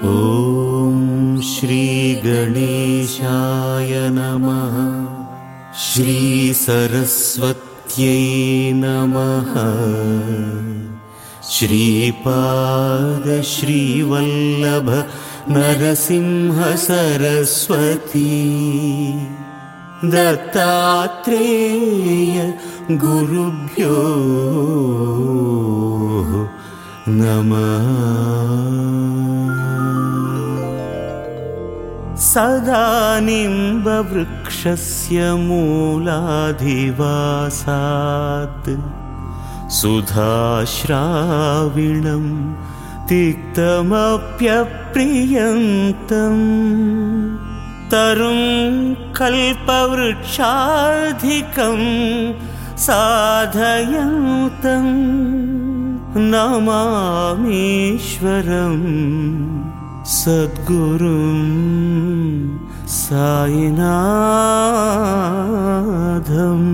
ఓం శ్రీ గణేశాయ నమః. శ్రీ సరస్వత్యై నమః. శ్రీపాద శ్రీవల్లభ నరసింహ సరస్వతీ దత్తాత్రేయ గురుభ్యో నమః. సదా నింబవృక్షస్య మూలాధివాసాత్ సుధాశ్రావిణం తిక్తమప్యప్రియంతం తరుం కల్పవృక్షాధికం సాధయంతం నమామీశ్వరం సద్గురుం సాయినాథం.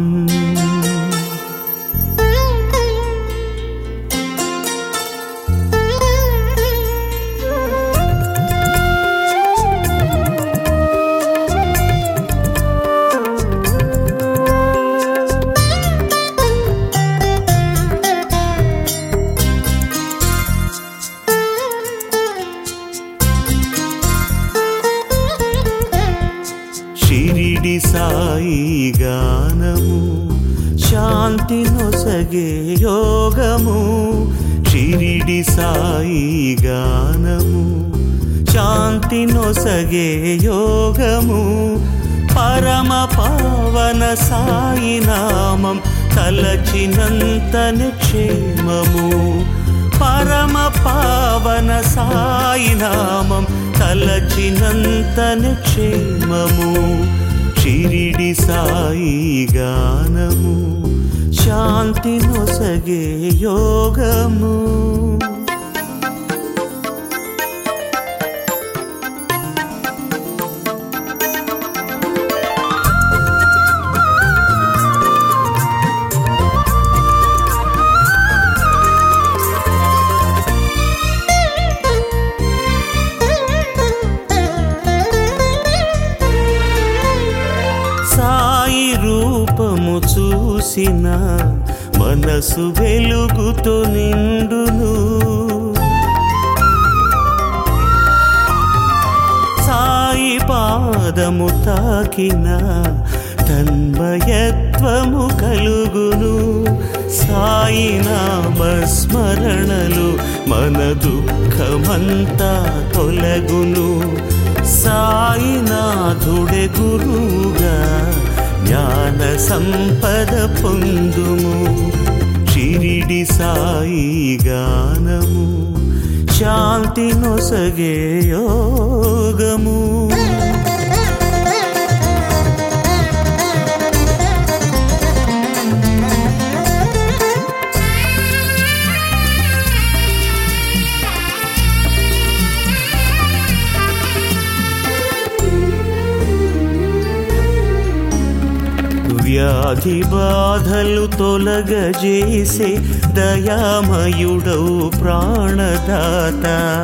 షిరిడి సాయి గానము శాంతి నొసగే యోగము. షిరిడి సాయి గానము శాంతి నొసగే యోగము. పరమ పావన సాయి నామం తలచినంతనే క్షేమము. పరమ పావన సాయి నామం తలచినంతనే క్షేమము. షిరిడి సాయి గానము శాంతి నొసగే యోగము. సాయి రూపము చూసిన మనసు వెలుగుతో నిండును. సాయి పాదము తాకిన తన్మయత్వము కలుగును. సాయి నామస్మరణలు మన దుఃఖమంతా తొలగును. సాయినాథుడే గురువుగా జ్ఞాన సంపద పొందుము. షిరిడి సాయి గానము శాంతి నొసగే యోగము. వ్యాధి బాధలు తొలగజేసే దయామయుడౌ ప్రాణదాత.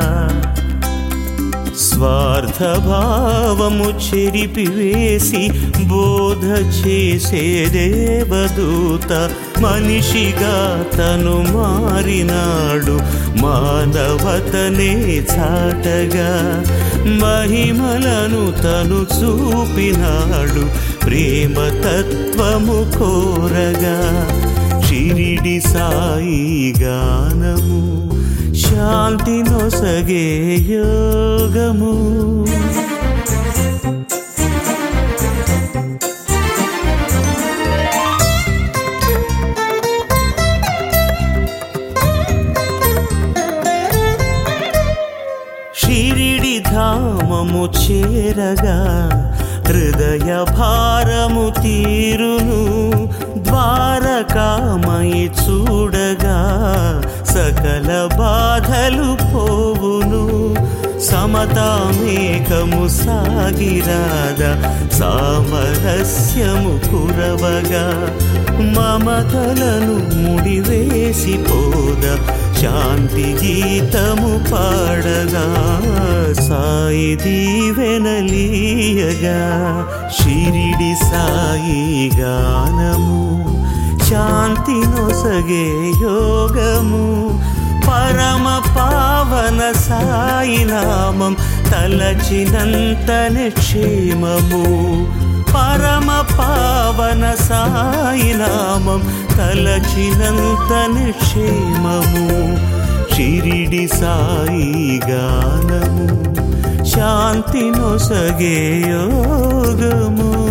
స్వార్థ భావము చెరిపివేసి బోధ చేసే దేవదూత. మనిషిగా తను మారినాడు మానవతనే చాటగా. మహిమలను తను చూపినాడు ప్రేమ తత్వము కోరగా. షిరిడి సాయి గానము శాంతి నొసగే యోగము. షిరిడి ధామము చేరగా హృదయ భారము తీరును. ద్వారకామయి చూడగా సకల బాధలు పోవును. సమతామేకము సాగిరాద సామరస్యము కురవగా. మమతలను ముడివేసి పోద శాంతి గీతము పాడగా సాయి దీవెనలీయగా షిరిడి సాయి గానము శాంతి నొసగే యోగము పరమ పావన సాయి నామం తలచినంతనే క్షేమము పరమ పావన సాయి నామం తలచినంతనే క్షేమము షిరిడి సాయి గానము శాంతి నొసగే యోగము.